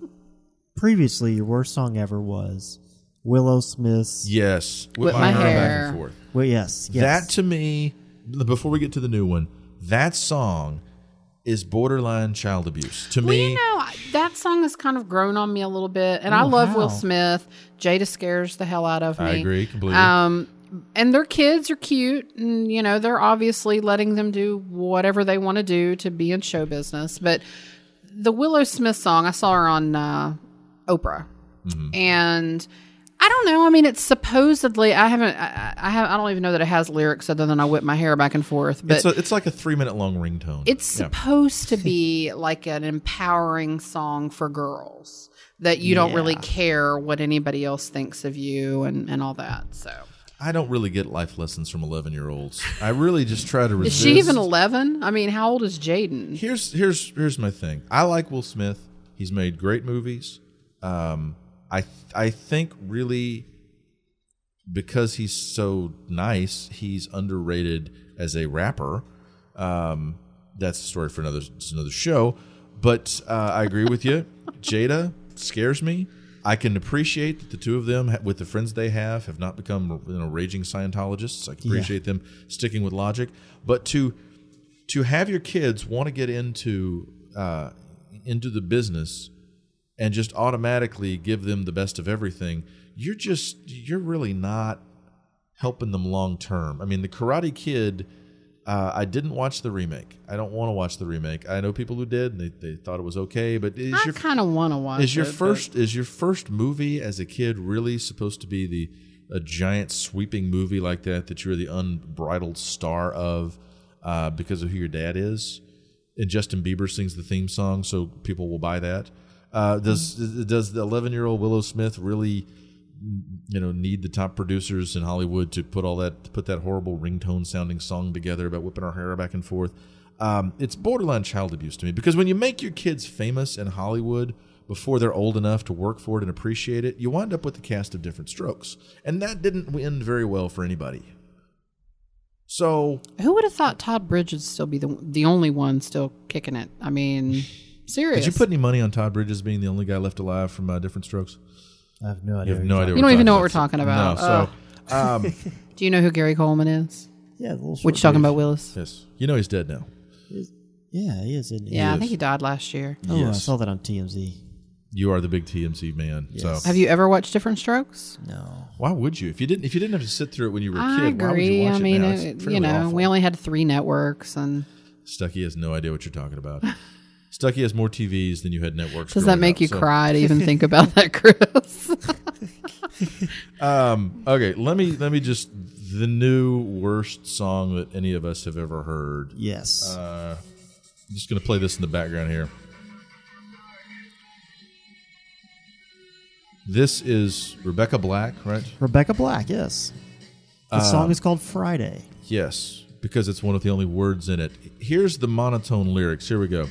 previously your worst song ever was Willow Smith's. Yes, Whip My back Hair. and forth. Well, yes, yes. That to me, before we get to the new one, that song is borderline child abuse. To Well, me, you know, I- that song has kind of grown on me a little bit, and I Oh, love Will how? Smith. Jada scares the hell out of me. I agree completely. Um, and their kids are cute, and you know they're obviously letting them do whatever they want to do to be in show business. But the Willow Smith song, I saw her on uh, Oprah, Mm-hmm. and I don't know. I mean, it's supposedly I haven't. I, I have. I don't even know that it has lyrics other than I whip my hair back and forth. But it's, a, it's like a three minute long ringtone. it's Yeah. supposed to be like an empowering song for girls that you don't really Yeah. care what anybody else thinks of you and, and all that. So I don't really get life lessons from eleven year olds. I really just try to is resist. she even eleven? I mean, how old is Jaden? Here's here's here's my thing. I like Will Smith. He's made great movies. Um, I I think really because he's so nice, he's underrated as a rapper. Um, that's a story for another it's another show. But uh, I agree with you. Jada scares me. I can appreciate that the two of them, with the friends they have, have not become you know raging Scientologists. I can Yeah. appreciate them sticking with logic. But to to have your kids want to get into uh, into the business and just automatically give them the best of everything, you're just you're really not helping them long term. I mean, the Karate Kid. Uh, I didn't watch the remake. I don't want to watch the remake. I know people who did, and they, they thought it was okay. But is I your kind of want to watch. is your it, but- first is your first movie as a kid really supposed to be the a giant sweeping movie like that that you're the unbridled star of uh, because of who your dad is? And Justin Bieber sings the theme song, so people will buy that. Uh, does does the eleven year old Willow Smith really? You know, need the top producers in Hollywood to put all that, to put that horrible ringtone sounding song together about whipping our hair back and forth. Um, it's borderline child abuse to me because when you make your kids famous in Hollywood before they're old enough to work for it and appreciate it, you wind up with the cast of Different Strokes, and that didn't end very well for anybody. So Who would have thought Todd Bridges still be the the only one still kicking it? I mean, serious. did you put any money on Todd Bridges being the only guy left alive from uh, Different Strokes? I have no idea. You have what no you're idea. You what don't even know what we're we're talking about. No, so um, Do you know who Gary Coleman is? talking- Yeah, the little short What you talking dude. about, Willis? yes, you know he's dead now. Yeah, he is. Isn't he? Yeah, I is. think he died last year. Oh, I Yes. saw that on T M Z. You are the big T M Z man. Yes. So Have you ever watched Different Strokes? No. why would you? If you didn't, if you didn't have to sit through it when you were a I kid, why would you agree. watch I it mean, now? uh, It's you fairly know, awful. we only had three networks, and Stucky has no idea what you're talking about. Stucky has more T Vs than you had networks. does that growing make up, you so- cry to even think about that, Chris? Um, okay, let me let me just the new worst song that any of us have ever heard. Yes. Uh, I'm just gonna play this in the background here. This is Rebecca Black, right? Rebecca Black. Yes. The Uh, song is called Friday. Yes, because it's one of the only words in it. Here's the monotone lyrics. Here we go.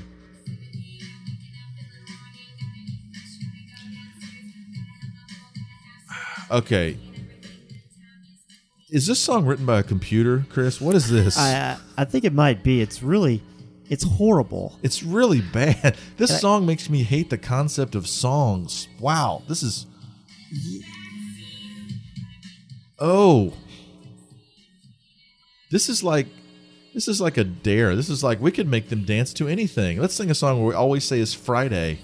Okay. Is this song written by a computer, Chris? What is this? I I think it might be. It's really, it's horrible. It's really bad. This And I- song makes me hate the concept of songs. Wow, this is. Oh, this is like, this is like a dare. This is like we could make them dance to anything. Let's sing a song where we always say is Friday.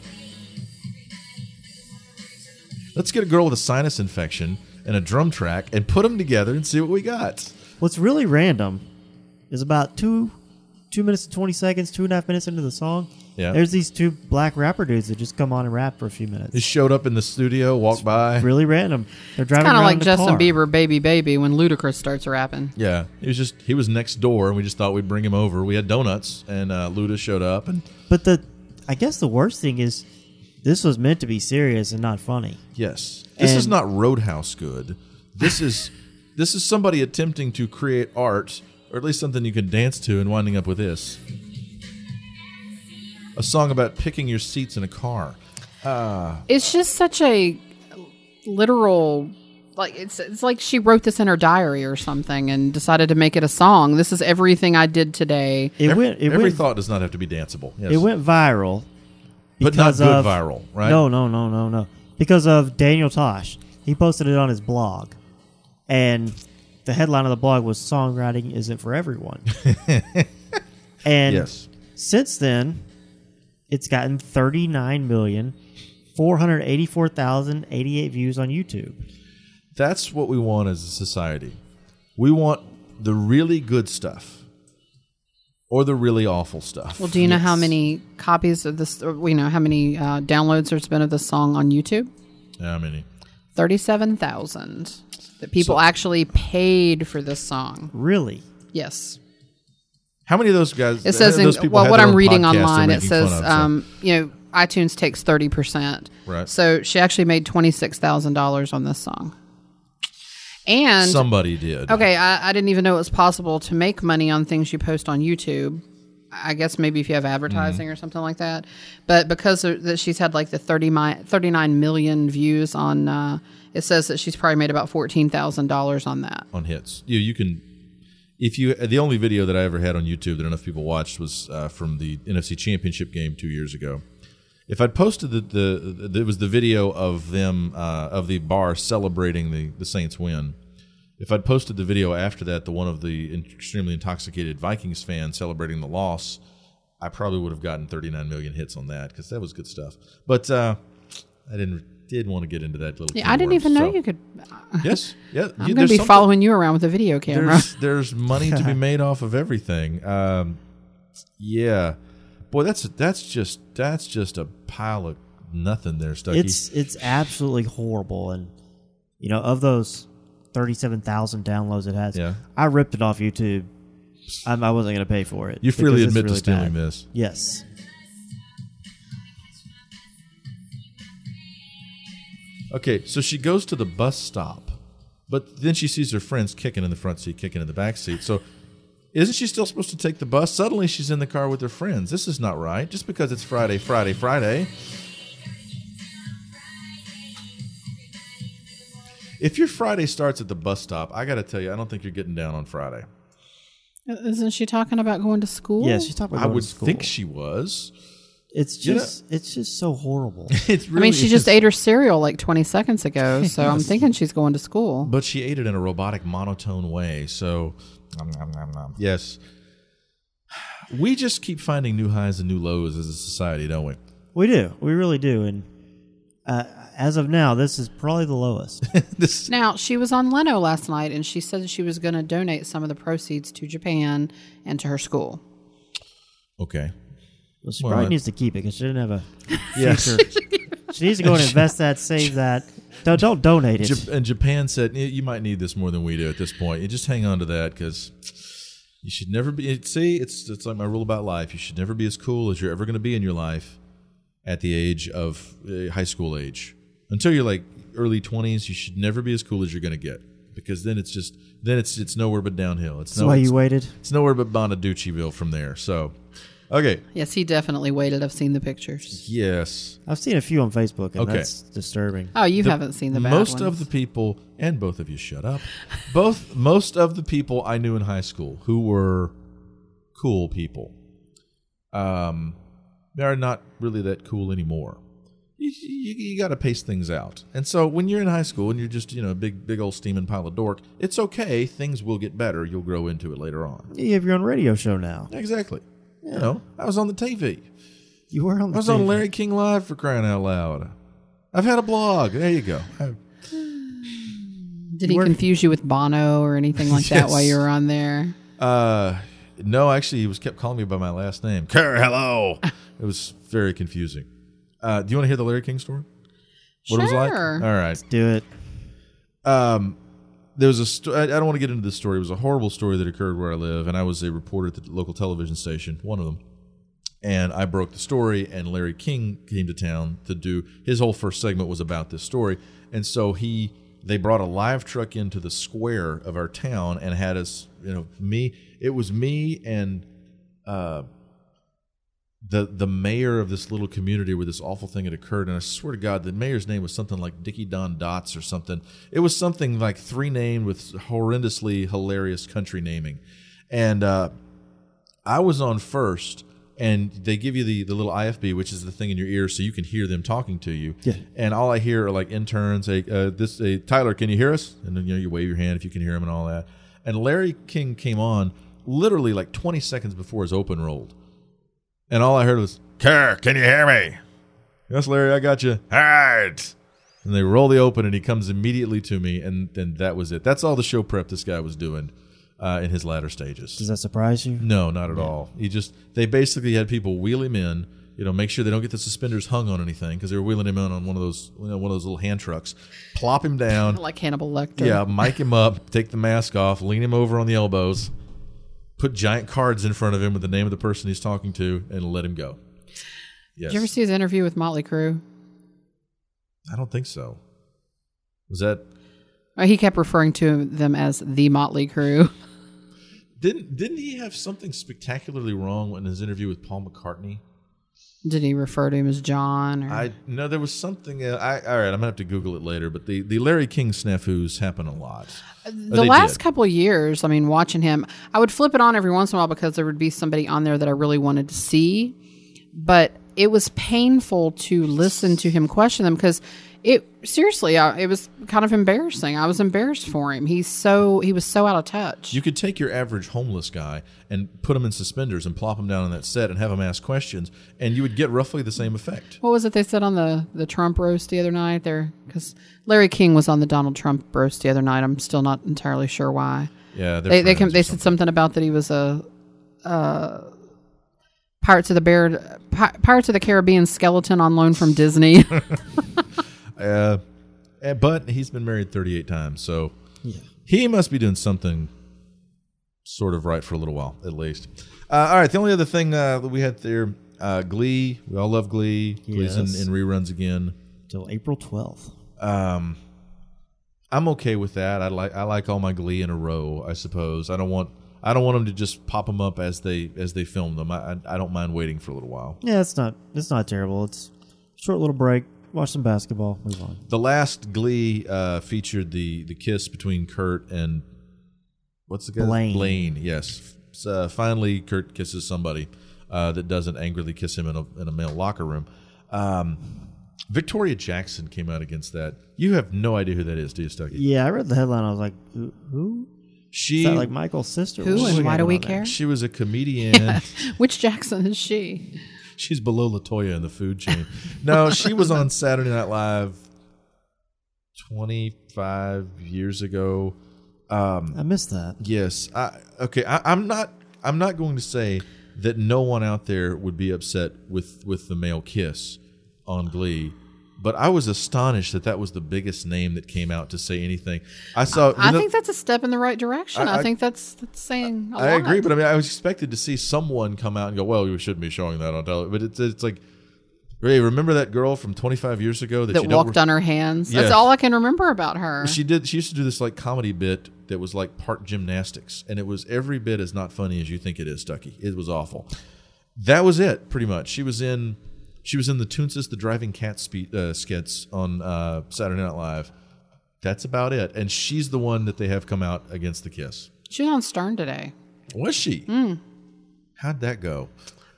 Let's get a girl with a sinus infection and a drum track and put them together and see what we got. What's really random is about two, two minutes and twenty seconds, two and a half minutes into the song. Yeah. There's these two black rapper dudes that just come on and rap for a few minutes. He showed up in the studio, walked by. Really random. They're driving Kind of around like in a Justin car. Bieber, Baby Baby, when Ludacris starts rapping. Yeah, he was just he was next door, and we just thought we'd bring him over. We had donuts, and uh, Luda showed up, and But the, I guess the worst thing is, this was meant to be serious and not funny. yes, this is And- not Roadhouse good. This is this is somebody attempting to create art, or at least something you can dance to, and winding up with this. A song about picking your seats in a car. It's just such a literal, like it's it's like she wrote this in her diary or something and decided to make it a song. This is everything I did today. It every went. It every went. thought does not have to be danceable. Yes. It went viral. But not because good of- viral, right? No, no, no, no, no. Because of Daniel Tosh. He posted it on his blog. And the headline of the blog was Songwriting Isn't for Everyone. And Yes. since then, it's gotten thirty-nine million four hundred eighty-four thousand eighty-eight views on YouTube. That's what we want as a society. We want the really good stuff or the really awful stuff. Well, do you know how many copies of this, or, you know, how many uh, downloads there's been of this song on YouTube? How many? thirty-seven thousand. That people So- actually paid for this song. Really? Yes. How many of those guys? It says, how many in, of those people well, had what their I'm own reading podcasts they're online, it making says, fun of, so- um, you know, iTunes takes thirty percent. Right. So she actually made twenty-six thousand dollars on this song. And, somebody did. okay, I, I didn't even know it was possible to make money on things you post on YouTube. I guess maybe if you have advertising Mm-hmm. or something like that. But because of, that she's had like the thirty mi- thirty-nine million views on, uh, it says that she's probably made about fourteen thousand dollars on that. On hits. You you can if you the only video that I ever had on YouTube that enough people watched was uh, from the N F C Championship game two years ago. If I'd posted the the, the it was the video of them uh, of the bar celebrating the, the Saints win. If I'd posted the video after that, the one of the extremely intoxicated Vikings fans celebrating the loss, I probably would have gotten thirty-nine million hits on that because that was good stuff. But uh, I didn't did want to get into that little. Yeah, can I of didn't worms, even know so- you could. Yes, yeah. I'm you- going to there's be something- following you around with a video camera. There's there's money to be made off of everything. Um, yeah, boy, that's that's just that's just a pile of nothing there, Stucky. It's it's absolutely horrible. And, you know, of those thirty-seven thousand downloads it has, Yeah. I ripped it off YouTube. I'm, I wasn't going to pay for it. You freely because it's admit to really stealing bad. this. Yes. Okay, so she goes to the bus stop, but then she sees her friends kicking in the front seat, kicking in the back seat. So isn't she still supposed to take the bus? Suddenly she's in the car with her friends. This is not right. Just because it's Friday, Friday, Friday. If your Friday starts at the bus stop, I got to tell you, I don't think you're getting down on Friday. Isn't she talking about going to school? Yeah, she's talking about I going would to school. think she was. It's You know- just it's just so horrible. It's I really mean, she just is. ate her cereal like twenty seconds ago, so I'm thinking she's going to school. But she ate it in a robotic, monotone way. So, nom, nom, nom, nom. Yes. We just keep finding new highs and new lows as a society, don't we? We do. We really do. And uh, as of now, this is probably the lowest. this, Now, she was on Leno last night, and she said she was going to donate some of the proceeds to Japan and to her school. okay. Well, she Well, probably that- needs to keep it because she didn't have a Yes. future. She needs to go and invest that, save that. Don't, don't donate it. Jap- and Japan said, "Y- you might need this more than we do at this point. You just hang on to that because you should never be. it- See, it's it's like my rule about life. You should never be as cool as you're ever going to be in your life at the age of uh, high school age. Until you're like early twenties, you should never be as cool as you're going to get because then it's just then it's it's nowhere but downhill. It's That's no, why it's, you waited. it's nowhere but Bonaduceville from there. So Okay. Yes, he definitely waited. I've seen the pictures. Yes. I've seen a few on Facebook, and Okay. that's disturbing. Oh, you The- haven't seen the bad most ones. of the people, and both of you shut up. Both most of the people I knew in high school who were cool people, um, are not really that cool anymore. You, you, you got to pace things out, and so when you're in high school and you're just you know a big big old steaming pile of dork, it's okay. Things will get better. You'll grow into it later on. You have your own radio show now. Exactly. You know, I was on the T V. You were on the I was T V. on Larry King Live for crying out loud. I've had a blog. There you go. I, Did he Work- confuse you with Bono or anything like that Yes. while you were on there? Uh, no, actually, he was kept calling me by my last name. Kerr, hello. It was very confusing. Uh, do you want to hear the Larry King story? What it was like? Sure. All right. Do it. Um, there was a. Sto- I, I don't want to get into this story. It was a horrible story that occurred where I live, and I was a reporter at the local television station, one of them. And I broke the story, and Larry King came to town to do his whole first segment was about this story, and so he. They brought a live truck into the square of our town and had us, you know, me. It was me and uh, the the mayor of this little community where this awful thing had occurred. And I swear to God, the mayor's name was something like Dickie Don Dots or something. It was something like three named with horrendously hilarious country naming. And uh, I was on first. And they give you the, the little I F B, which is the thing in your ear, so you can hear them talking to you. Yeah. And all I hear are like interns, hey, uh, this, hey, Tyler, can you hear us? And then you know you wave your hand if you can hear him and all that. And Larry King came on literally like twenty seconds before his open rolled, and all I heard was, "Kerr, can you hear me?" "Yes, Larry, I got you." "All right." And they roll the open, and he comes immediately to me, and then that was it. That's all the show prep this guy was doing uh, in his latter stages. Does that surprise you? No, not at all. He just they basically had people wheel him in, you know, make sure they don't get the suspenders hung on anything because they were wheeling him in on one of those you know, one of those little hand trucks, plop him down, Like Hannibal Lecter. yeah, mic him up, take the mask off, lean him over on the elbows, put giant cards in front of him with the name of the person he's talking to, and let him go. Yes. Did you ever see his interview with Motley Crue? I don't think so. Was that Or he kept referring to them as the Motley Crue. didn't didn't he have something spectacularly wrong in his interview with Paul McCartney? Did he refer to him as John? Or? I no, there was something. Uh, I all right, I'm gonna have to Google it later. But the, the Larry King snafus happen a lot. the they last did. couple of years, I mean, watching him, I would flip it on every once in a while because there would be somebody on there that I really wanted to see. But it was painful to listen to him question them because it seriously, I, it was kind of embarrassing. I was embarrassed for him. He's so he was so out of touch. You could take your average homeless guy and put him in suspenders and plop him down on that set and have him ask questions, and you would get roughly the same effect. What was it they said on the, the Trump roast the other night? There, because Larry King was on the Donald Trump roast the other night. I'm still not entirely sure why. Yeah, they're They they, friends com- or they said something. something about that he was a, uh, Pirates of the Bear, Pi- Pirates of the Caribbean skeleton on loan from Disney. Uh, eh, but he's been married thirty-eight times, so Yeah. he must be doing something sort of right for a little while, at least. Uh, all right, the only other thing uh, that we had there, uh, Glee. We all love Glee. Glee's in, Yes. in reruns again. Till April twelfth. Um, I'm okay with that. I like I like all my Glee in a row. I suppose I don't want I don't want them to just pop them up as they as they film them. I I, I don't mind waiting for a little while. Yeah, it's not it's not terrible. It's a short little break. Watch some basketball. Move on. The last Glee uh, featured the the kiss between Kurt and what's the guy? Blaine. Blaine. Yes. So, uh, finally, Kurt kisses somebody uh, that doesn't angrily kiss him in a in a male locker room. Um, Victoria Jackson came out against that. You have no idea who that is, do you, Stucky? Yeah, I read the headline. I was like, who? who? She Is that like Michael's sister? Who What's and why going do on we there? care? she was a comedian. Which Jackson is she? She's below LaToya in the food chain. No, she was on Saturday Night Live twenty-five years ago. Um, I missed that. yes. I, okay. I, I'm not. I'm not going to say that no one out there would be upset with with the male kiss on Glee, but I was astonished that that was the biggest name that came out to say anything. I saw. I you know- think that's a step in the right direction. I, I- I- think that's that's saying a I lot. agree, but I mean, I was expected to see someone come out and go, "Well, we shouldn't be showing that on television." But it's it's like, Ray, remember that girl from twenty-five years ago that, that you walked don't on her hands. That's Yeah. all I can remember about her. She did. She used to do this like comedy bit that was like part gymnastics, and it was every bit as not funny as you think it is, Stucky. It was awful. that was it, pretty much. She was in she was in the Toonces the Driving Cat spe- uh, skits on uh, Saturday Night Live. That's about it. And she's the one that they have come out against the Kiss. She was on Stern today. Was she? Mm. How'd that go?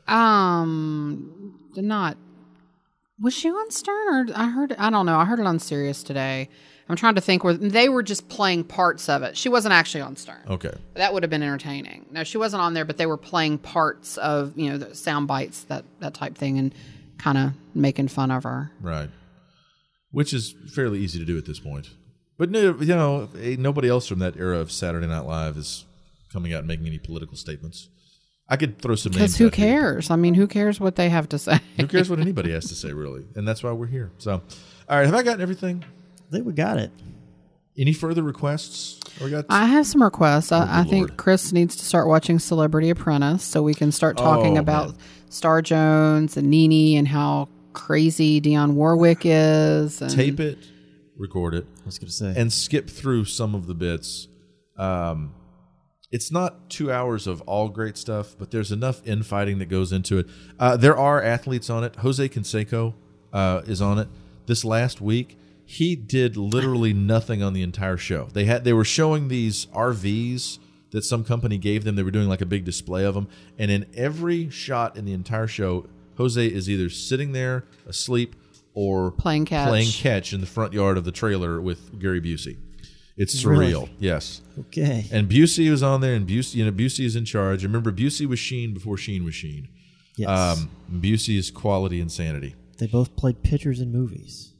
Um, not. Was she on Stern or I heard? I don't know. I heard it on Sirius today. I'm trying to think where they were just playing parts of it. She wasn't actually on Stern. Okay, that would have been entertaining. No, she wasn't on there, but they were playing parts of you know the sound bites that that type thing and kind of making fun of her. Right, which is fairly easy to do at this point. But no, you know, nobody else from that era of Saturday Night Live is coming out and making any political statements. I could throw some names. Because who out here. cares? I mean, who cares what they have to say? Who cares what anybody has to say, really? And that's why we're here. So, all right, have I gotten everything? I think we got it. Any further requests? We got. I have some requests. Oh, I, I think Lord. Chris needs to start watching Celebrity Apprentice so we can start talking Oh, about man. Star Jones and Nene and how crazy Dionne Warwick is. And Tape it, record it, I was going to say. and skip through some of the bits. Um, it's not two hours of all great stuff, but there's enough infighting that goes into it. Uh, there are athletes on it. Jose Canseco uh, is on it. This last week, he did literally nothing on the entire show. They had they were showing these R Vs that some company gave them. They were doing like a big display of them, and in every shot in the entire show, Jose is either sitting there asleep or Playing catch. playing catch in the front yard of the trailer with Gary Busey. It's Really? surreal. Yes. Okay. And Busey was on there, and Busey, you know, Busey is in charge. Remember, Busey was Sheen before Sheen was Sheen. Yes. Um, Busey is quality insanity. They both played pitchers in movies.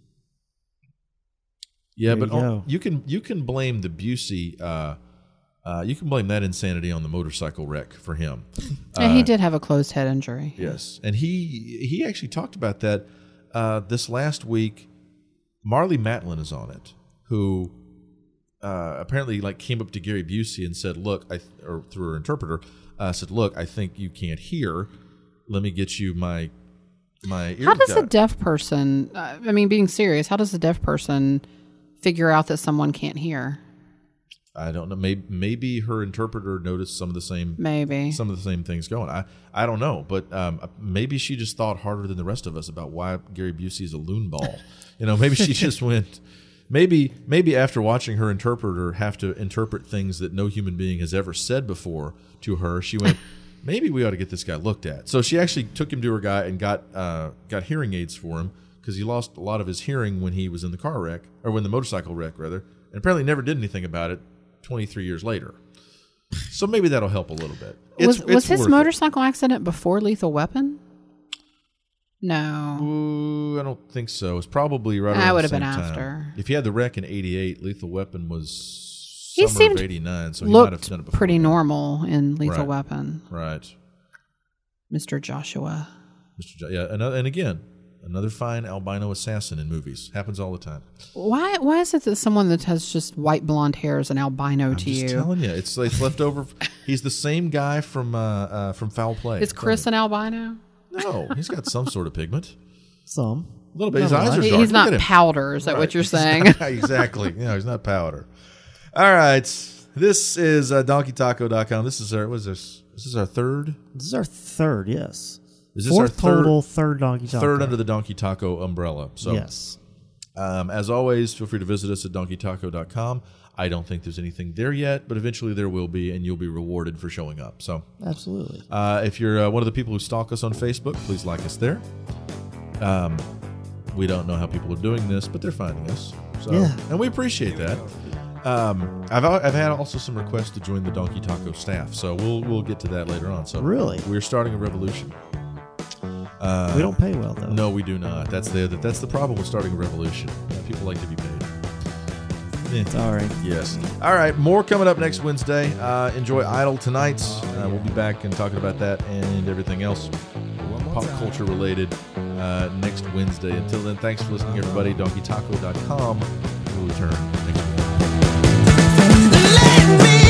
Yeah, There but you on- go. you can you can blame the Busey. Uh, uh, you can blame that insanity on the motorcycle wreck for him. Yeah, he did have a closed head injury. Yes, and he he actually talked about that uh, this last week. Marley Matlin is on it, who uh, apparently like came up to Gary Busey and said, "Look," I th- or through her interpreter, uh, said, "Look, I think you can't hear. Let me get you my my ear." How does a guide." deaf person, uh, I mean, being serious, how does a deaf person figure out that someone can't hear? I don't know. Maybe maybe her interpreter noticed some of the same Maybe. some of the same things going. I I don't know, but um, maybe she just thought harder than the rest of us about why Gary Busey is a loon ball. You know, maybe she just went. Maybe maybe after watching her interpreter have to interpret things that no human being has ever said before to her, she went, maybe we ought to get this guy looked at. So she actually took him to her guy and got uh, got hearing aids for him because he lost a lot of his hearing when he was in the car wreck or when the motorcycle wreck rather, and apparently never did anything about it. twenty-three years later. So maybe that'll help a little bit. Was, It's, was it's his worth it. motorcycle accident before Lethal Weapon? No. Ooh, I don't think so. It's probably right That around would the have been same time. after. If he had the wreck in eighty-eight, Lethal Weapon was He summer seemed of eighty-nine, so he might have Looked done it before pretty that. normal in Lethal Right. Weapon. Right. Mister Joshua. Mister Jo- yeah, another, and again, another fine albino assassin in movies. Happens all the time. Why Why is it that someone that has just white blonde hair is an albino I'm to just you? telling you, it's it's left over. He's the same guy from uh, uh, from Foul Play. Is Chris an albino? No, he's got some sort of pigment. Some. A little bit. His Not eyes much. are He- dark. He's Look not at him. powder, is that Right. what you're He's saying? not- exactly. No, he's not powder. All right. This is uh, donkey taco dot com. This is our, what is this? This is our third? This is our third, yes. Is this Fourth our third, total, third Donkey Taco. third under the Donkey Taco umbrella? So, Yes. um, as always, feel free to visit us at donkey taco dot com. I don't think there's anything there yet, but eventually there will be, and you'll be rewarded for showing up. So, Absolutely. uh, if you're uh, one of the people who stalk us on Facebook, please like us there. Um, we don't know how people are doing this, but they're finding us. So, Yeah. and we appreciate that. Um, I've I've had also some requests to join the Donkey Taco staff, so we'll we'll get to that later on. So Really? we're starting a revolution. Uh, We don't pay well, though. No, we do not. That's the that's the problem with starting a revolution. Uh, people like to be paid. Eh. Sorry. Yes. All right. More coming up next Wednesday. Uh, enjoy Idol tonight. Uh, we'll be back and talking about that and everything else pop culture related uh, next Wednesday. Until then, thanks for listening, everybody. donkey taco dot com. We'll return next week. Let me